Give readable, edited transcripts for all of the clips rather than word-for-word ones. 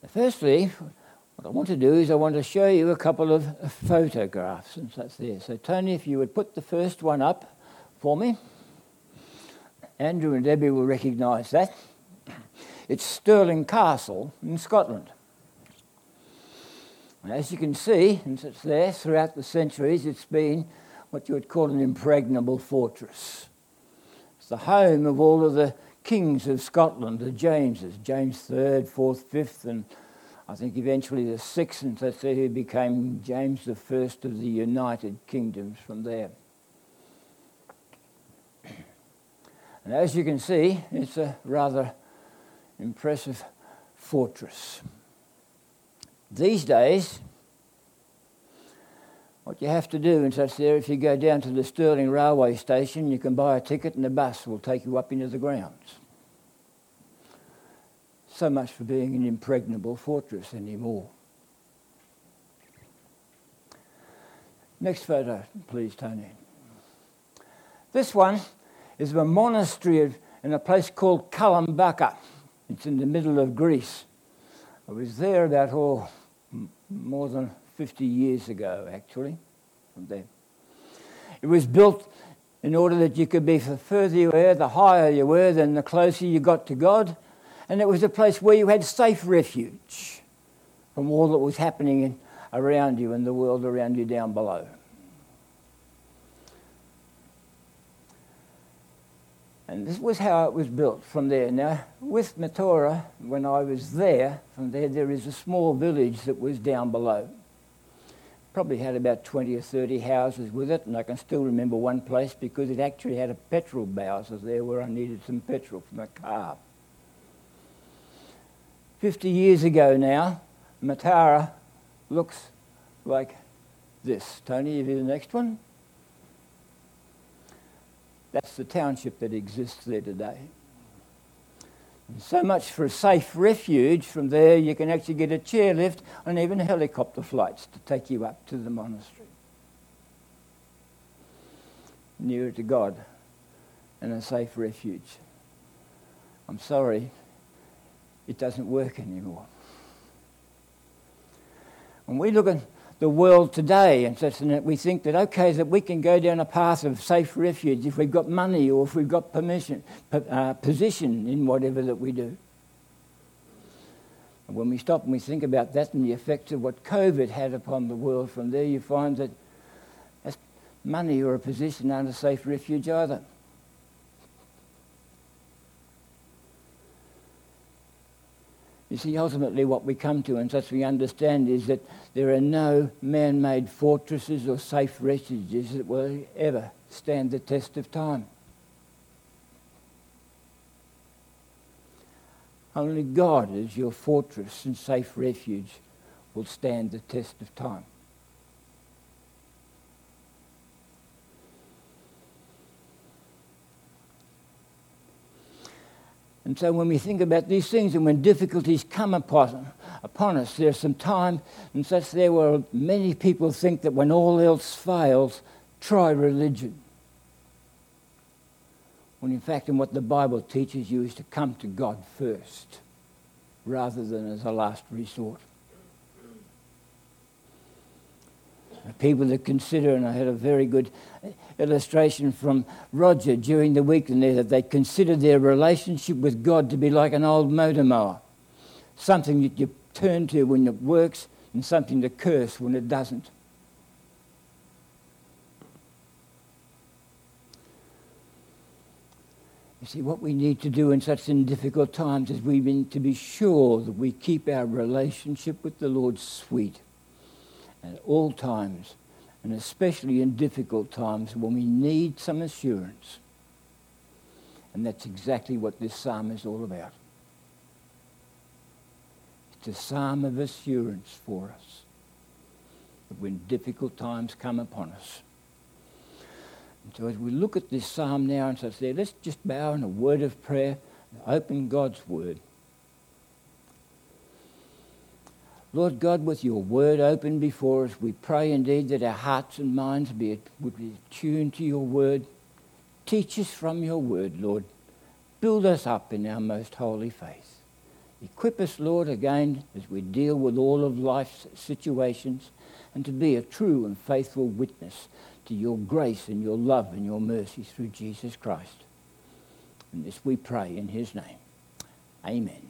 Firstly, what I want to do is I want to show you a couple of photographs, and that's there. So Tony, if you would put the first one up for me. Andrew and Debbie will recognise that. It's Stirling Castle in Scotland. As you can see, and it's there throughout the centuries, it's been what you would call an impregnable fortress. It's the home of all of the kings of Scotland, the Jameses, James III, 4th, 5th, and I think eventually the 6th, and that's who became James I of the United Kingdoms from there. And as you can see, it's a rather impressive fortress. These days, what you have to do, and such there, if you go down to the Stirling railway station, you can buy a ticket and the bus will take you up into the grounds. So much for being an impregnable fortress anymore. Next photo, please, Tony. This one is a monastery in a place called Kalampaka. It's in the middle of Greece. I was there about more than 50 years ago, actually, from there. It was built in order that you could be, the further you were, the higher you were, then the closer you got to God. And it was a place where you had safe refuge from all that was happening around you and the world around you down below. And this was how it was built from there. Now, with Mataura, when I was there, from there is a small village that was down below. Probably had about 20 or 30 houses with it, and I can still remember one place because it actually had a petrol bowser there where I needed some petrol for my car. 50 years ago now, Mataura looks like this. Tony, you do the next one. That's the township that exists there today. And so much for a safe refuge. From there you can actually get a chairlift and even helicopter flights to take you up to the monastery. Nearer to God and a safe refuge. I'm sorry, it doesn't work anymore. When we look at the world today, and such that we think that, okay, that we can go down a path of safe refuge if we've got money or if we've got position in whatever that we do. And when we stop and we think about that and the effects of what COVID had upon the world, from there you find that that's money or a position aren't a safe refuge either. You see, ultimately what we come to, and such we understand, is that there are no man-made fortresses or safe refuges that will ever stand the test of time. Only God as your fortress and safe refuge will stand the test of time. And so when we think about these things and when difficulties come upon us, there's some time and such there where many people think that when all else fails, try religion. When in fact, and what the Bible teaches you is to come to God first, rather than as a last resort. People that consider, and I had a very good illustration from Roger during the week in there, that they consider their relationship with God to be like an old motor mower. Something that you turn to when it works and something to curse when it doesn't. You see, what we need to do in such difficult times is we need to be sure that we keep our relationship with the Lord sweet at all times, and especially in difficult times when we need some assurance. And that's exactly what this psalm is all about. It's a psalm of assurance for us that when difficult times come upon us. And so as we look at this psalm now and such there, let's just bow in a word of prayer and open God's word. Lord God, with your word open before us, we pray indeed that our hearts and minds would be tuned to your word. Teach us from your word, Lord. Build us up in our most holy faith. Equip us, Lord, again as we deal with all of life's situations, and to be a true and faithful witness to your grace and your love and your mercy through Jesus Christ. And this we pray in his name. Amen.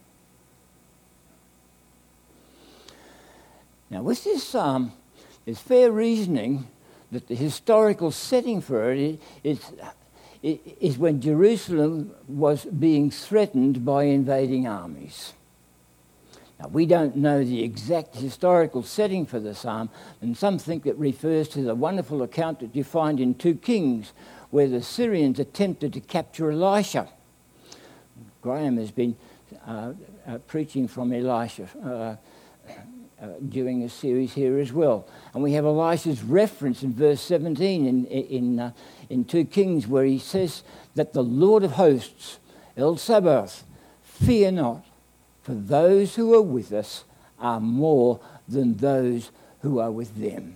Now, with this psalm, there's fair reasoning that the historical setting for it is when Jerusalem was being threatened by invading armies. Now, we don't know the exact historical setting for the psalm, and some think it refers to the wonderful account that you find in 2 Kings, where the Syrians attempted to capture Elisha. Graham has been preaching from Elisha during a series here as well. And we have Elisha's reference in verse 17 in 2 Kings, where he says that the Lord of hosts, El Sabaoth, fear not, for those who are with us are more than those who are with them.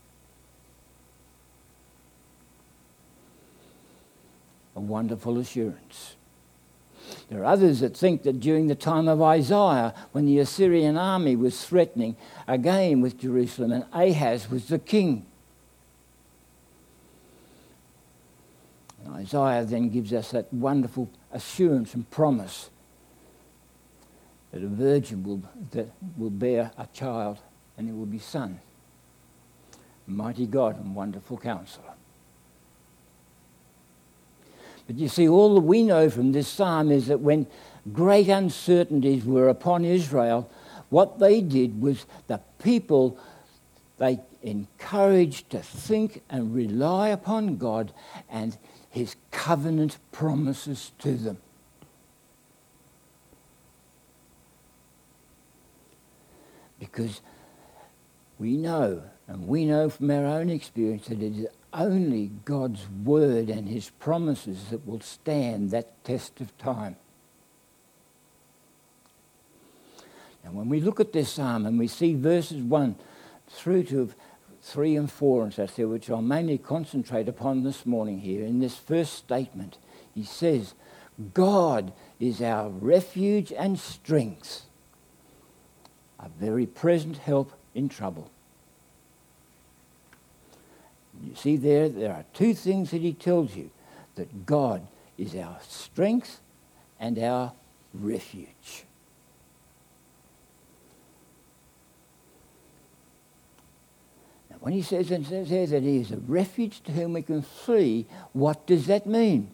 A wonderful assurance. There are others that think that during the time of Isaiah, when the Assyrian army was threatening again with Jerusalem, and Ahaz was the king. And Isaiah then gives us that wonderful assurance and promise that a virgin will bear a child, and it will be son. Mighty God and wonderful Counselor. But you see, all that we know from this psalm is that when great uncertainties were upon Israel, what they did was the people, they encouraged to think and rely upon God and his covenant promises to them. Because we know, and we know from our own experience, that it is only God's word and his promises that will stand that test of time. And when we look at this psalm and we see verses 1 through to 3 and 4 and such there, which I'll mainly concentrate upon this morning here, in this first statement, he says, God is our refuge and strength, a very present help in trouble. You see there are two things that he tells you, that God is our strength and our refuge. Now, when he says there that he is a refuge to whom we can flee, what does that mean?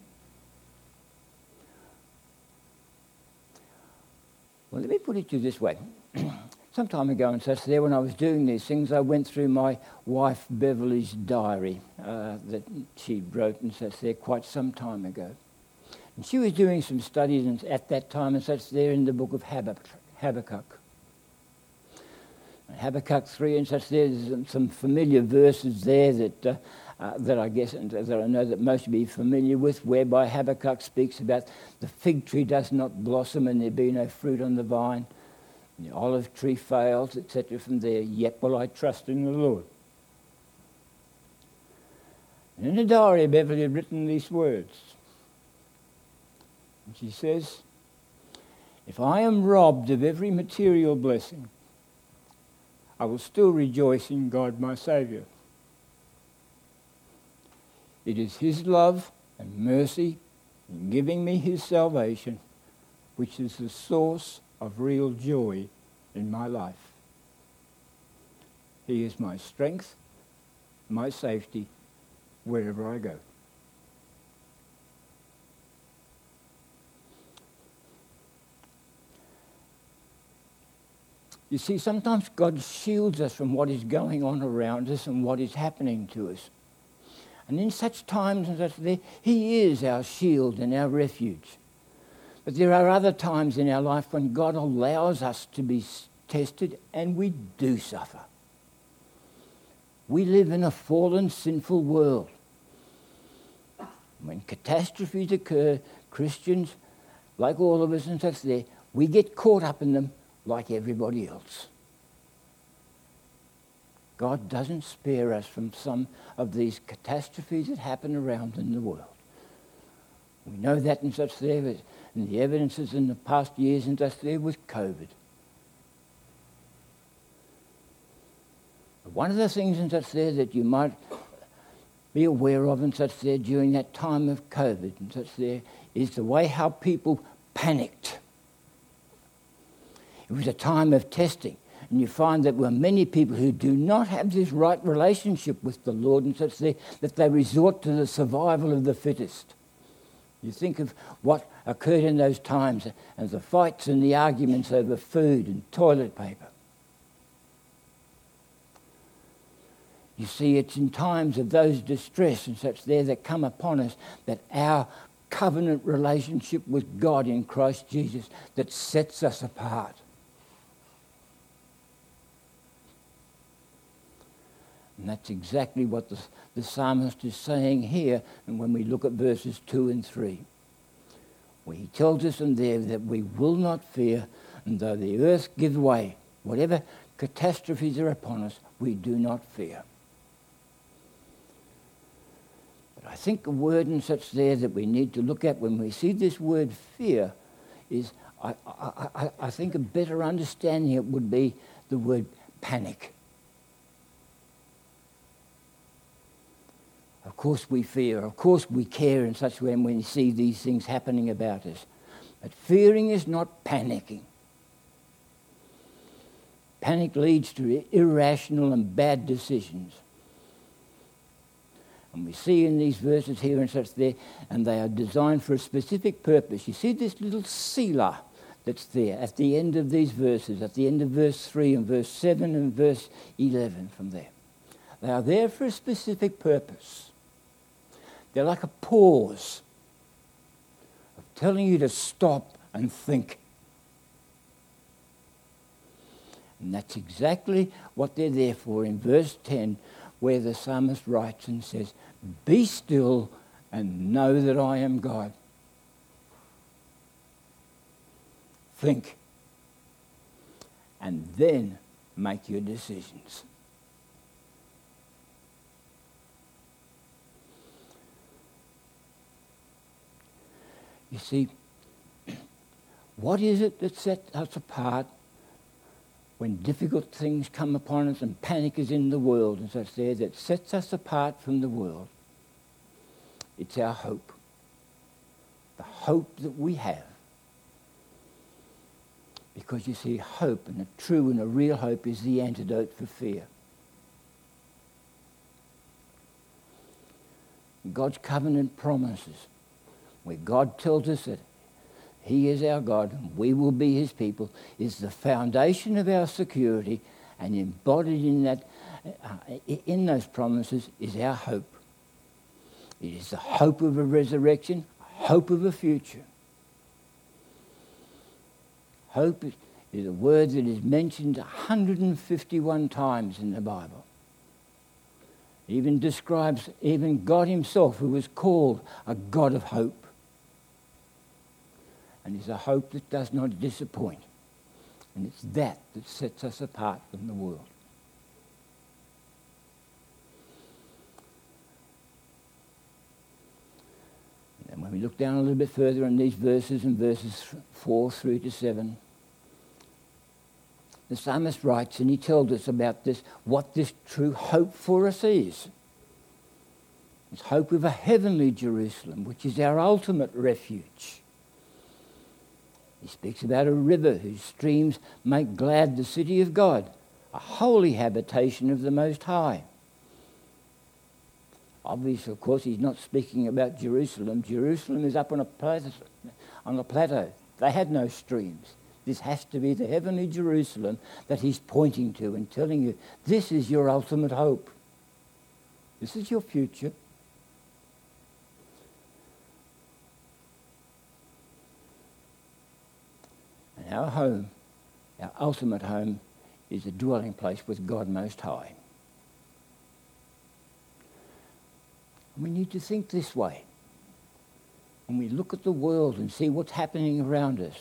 Well, let me put it to you this way. Some time ago and such there, when I was doing these things, I went through my wife Beverly's diary that she wrote and such there quite some time ago. And she was doing some studies at that time and such there in the book of Habakkuk. Habakkuk 3 and such there's some familiar verses there that I guess and that I know that most of you are familiar with, whereby Habakkuk speaks about the fig tree does not blossom and there be no fruit on the vine. The olive tree fails, etc. From there, yet will I trust in the Lord. And in the diary, Beverly had written these words. And she says, if I am robbed of every material blessing, I will still rejoice in God my Saviour. It is his love and mercy in giving me his salvation, which is the source of real joy in my life. He is my strength, my safety, wherever I go. You see, sometimes God shields us from what is going on around us and what is happening to us. And in such times as that, he is our shield and our refuge. But there are other times in our life when God allows us to be tested and we do suffer. We live in a fallen, sinful world. When catastrophes occur, Christians, like all of us and such there, we get caught up in them like everybody else. God doesn't spare us from some of these catastrophes that happen around in the world. We know that and such there. and the evidences in the past years and just there was COVID. But one of the things in such there that you might be aware of in such there during that time of COVID and such there is the way how people panicked. It was a time of testing. And you find that there were many people who do not have this right relationship with the Lord and such there, that they resort to the survival of the fittest. You think of what occurred in those times and the fights and the arguments over food and toilet paper. You see, it's in times of those distress and such there that come upon us that our covenant relationship with God in Christ Jesus that sets us apart. And that's exactly what the psalmist is saying here, and when we look at verses 2 and 3, where he tells us in there that we will not fear, and though the earth give way, whatever catastrophes are upon us, we do not fear. But I think a word in such there that we need to look at when we see this word fear is, I think a better understanding it would be the word panic. Of course we fear, of course we care in such a way when we see these things happening about us. But fearing is not panicking. Panic leads to irrational and bad decisions. And we see in these verses here and such there, and they are designed for a specific purpose. You see this little selah that's there at the end of these verses, at the end of verse 3 and verse 7 and verse 11 from there. They are there for a specific purpose. They're like a pause of telling you to stop and think. And that's exactly what they're there for in verse 10, where the psalmist writes and says, "Be still and know that I am God." Think. And then make your decisions. You see, what is it that sets us apart when difficult things come upon us and panic is in the world and such there that sets us apart from the world? It's our hope. The hope that we have. Because you see, hope, and a true and a real hope, is the antidote for fear. God's covenant promises, where God tells us that He is our God and we will be His people, is the foundation of our security, and embodied in that, in those promises, is our hope. It is the hope of a resurrection, hope of a future. Hope is a word that is mentioned 151 times in the Bible. It even describes even God Himself, who was called a God of hope. And it's a hope that does not disappoint. And it's that sets us apart from the world. And when we look down a little bit further in these verses, in verses 4 through to 7, the psalmist writes, and he tells us about this, what this true hope for us is. It's hope of a heavenly Jerusalem, which is our ultimate refuge. He speaks about a river whose streams make glad the city of God, a holy habitation of the Most High. Obviously, of course, he's not speaking about Jerusalem. Jerusalem is up on a plateau. They had no streams. This has to be the heavenly Jerusalem that he's pointing to and telling you, this is your ultimate hope. This is your future. And our home, our ultimate home, is a dwelling place with God Most High. And we need to think this way. When we look at the world and see what's happening around us.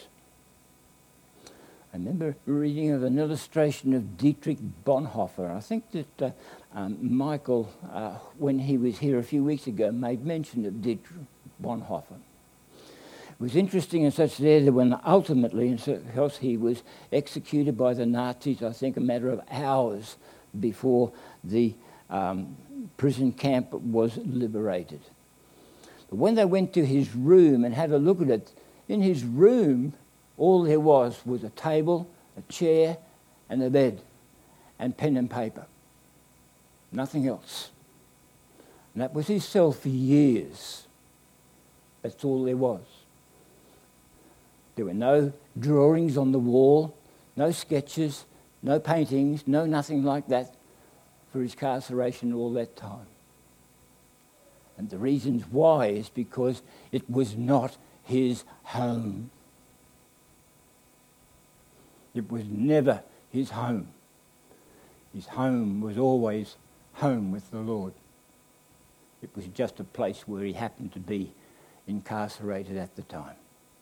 I remember reading of an illustration of Dietrich Bonhoeffer. I think that Michael, when he was here a few weeks ago, made mention of Dietrich Bonhoeffer, It was interesting and such there that when ultimately, because he was executed by the Nazis, I think a matter of hours before the prison camp was liberated. But when they went to his room and had a look at it, in his room, all there was a table, a chair, and a bed, and pen and paper. Nothing else. And that was his cell for years. That's all there was. There were no drawings on the wall, no sketches, no paintings, no nothing like that for his incarceration all that time. And the reasons why is because it was not his home. It was never his home. His home was always home with the Lord. It was just a place where he happened to be incarcerated at the time.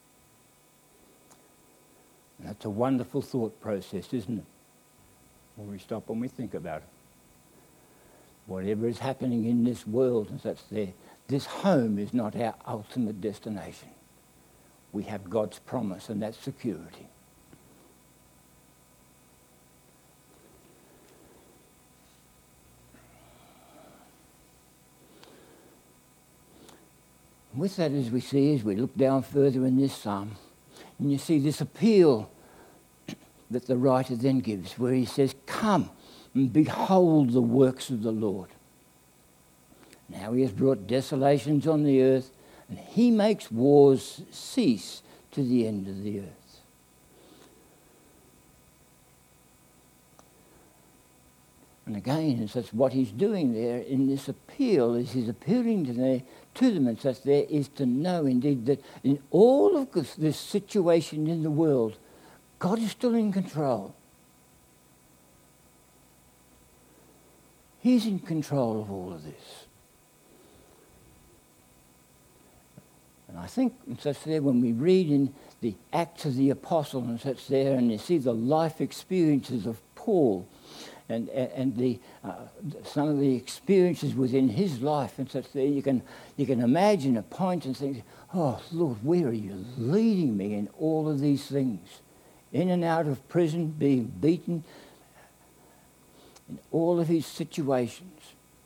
And that's a wonderful thought process, isn't it? When we stop and we think about it. Whatever is happening in this world, and that's there, this home is not our ultimate destination. We have God's promise, and that's security. With that, as we look down further in this psalm, and you see this appeal that the writer then gives, where he says, "Come and behold the works of the Lord. Now he has brought desolations on the earth, and he makes wars cease to the end of the earth." And again, that's what he's doing there in this appeal, is he's appealing to them, and such there is to know indeed that in all of this situation in the world, God is still in control. He's in control of all of this. And I think such there, when we read in the Acts of the Apostle and such there, and you see the life experiences of Paul, and some of the experiences within his life and such there, you can imagine a point and think, "Oh Lord, where are you leading me in all of these things? In and out of prison, being beaten, in all of his situations."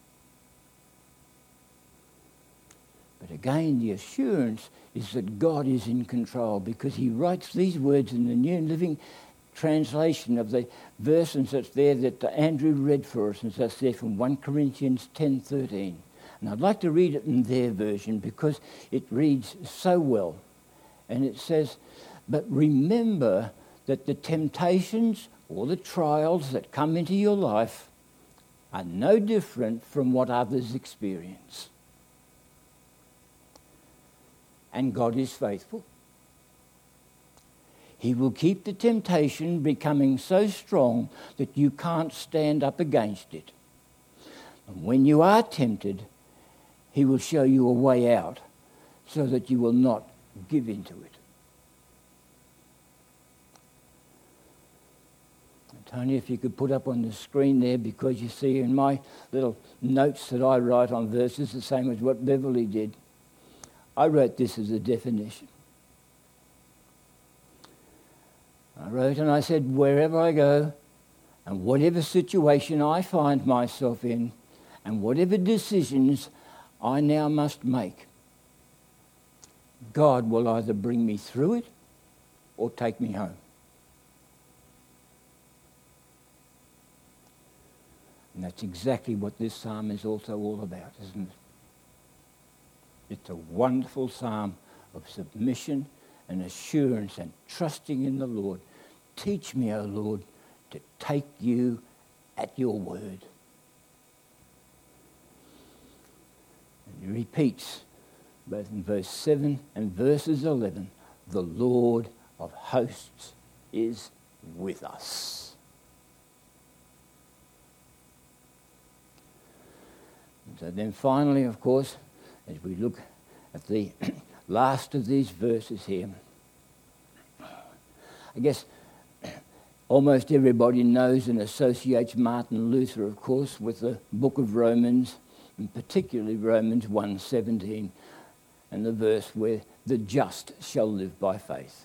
But again, the assurance is that God is in control, because he writes these words in the New Living Translation of the verse and such there that Andrew read for us, and such there from 1 Corinthians 10:13. And I'd like to read it in their version because it reads so well. And it says, "But remember that the temptations or the trials that come into your life are no different from what others experience. And God is faithful. He will keep the temptation becoming so strong that you can't stand up against it. And when you are tempted, he will show you a way out so that you will not give into it." Tony, if you could put up on the screen there, because you see in my little notes that I write on verses, the same as what Beverly did, I wrote this as a definition. I wrote and I said, "Wherever I go and whatever situation I find myself in and whatever decisions I now must make, God will either bring me through it or take me home." And that's exactly what this psalm is also all about, isn't it? It's a wonderful psalm of submission and assurance and trusting in the Lord. Teach me, O Lord, to take you at your word. And he repeats, both in verse 7 and verses 11, "The Lord of hosts is with us." And so then finally, of course, as we look at the last of these verses here, I guess almost everybody knows and associates Martin Luther, of course, with the book of Romans, and particularly Romans 1:17, and the verse where the just shall live by faith.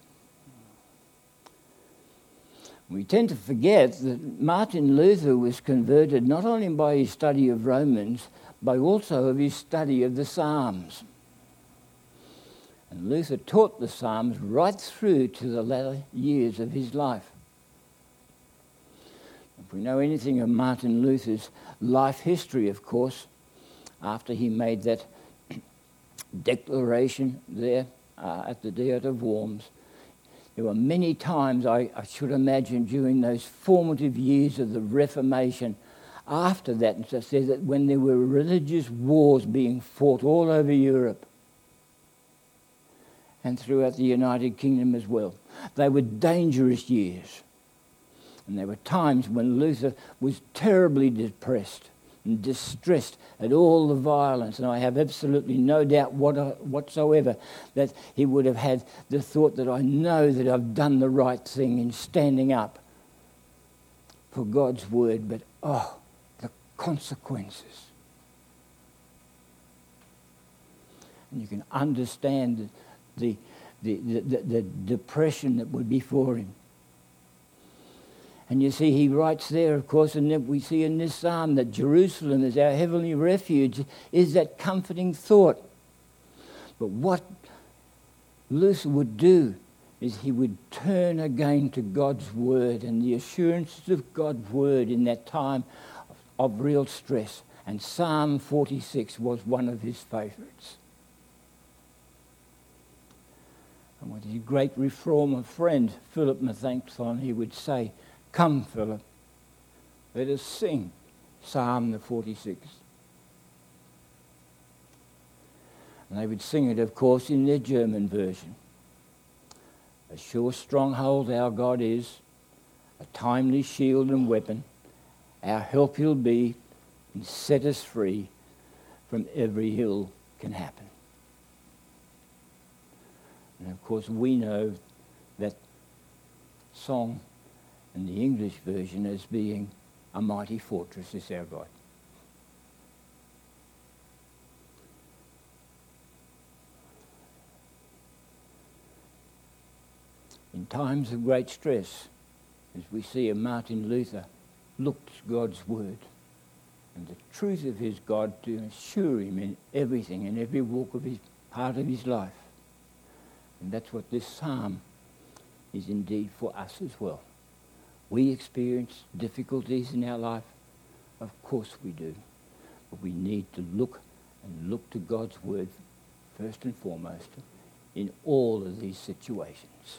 We tend to forget that Martin Luther was converted not only by his study of Romans, but also of his study of the Psalms. And Luther taught the Psalms right through to the latter years of his life. If we know anything of Martin Luther's life history, of course, after he made that declaration there at the Diet of Worms, there were many times, I should imagine, during those formative years of the Reformation, after that, and it says that when there were religious wars being fought all over Europe and throughout the United Kingdom as well, they were dangerous years. And there were times when Luther was terribly depressed and distressed at all the violence, and I have absolutely no doubt whatsoever that he would have had the thought that I know that I've done the right thing in standing up for God's word, but the consequences. And you can understand the depression that would be for him. And you see, he writes there, of course, and then we see in this psalm that Jerusalem is our heavenly refuge, is that comforting thought. But what Luther would do is he would turn again to God's word and the assurances of God's word in that time of real stress. And Psalm 46 was one of his favourites. And with his great reformer friend, Philip Melanchthon, he would say, "Come, Philip, let us sing Psalm the 46th. And they would sing it, of course, in their German version. A sure stronghold our God is, a timely shield and weapon. Our help he'll be, and set us free from every ill can happen. And of course, we know that song in the English version as being a mighty fortress is our God. In times of great stress, as we see of Martin Luther, looked to God's word and the truth of his God to assure him in everything, in every walk of his part of his life. And that's what this psalm is indeed for us as well. We experience difficulties in our life. Of course we do. But we need to look to God's word first and foremost in all of these situations.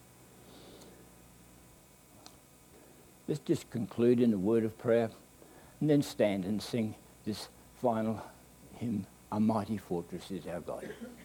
Let's just conclude in a word of prayer and then stand and sing this final hymn, A Mighty Fortress is Our God.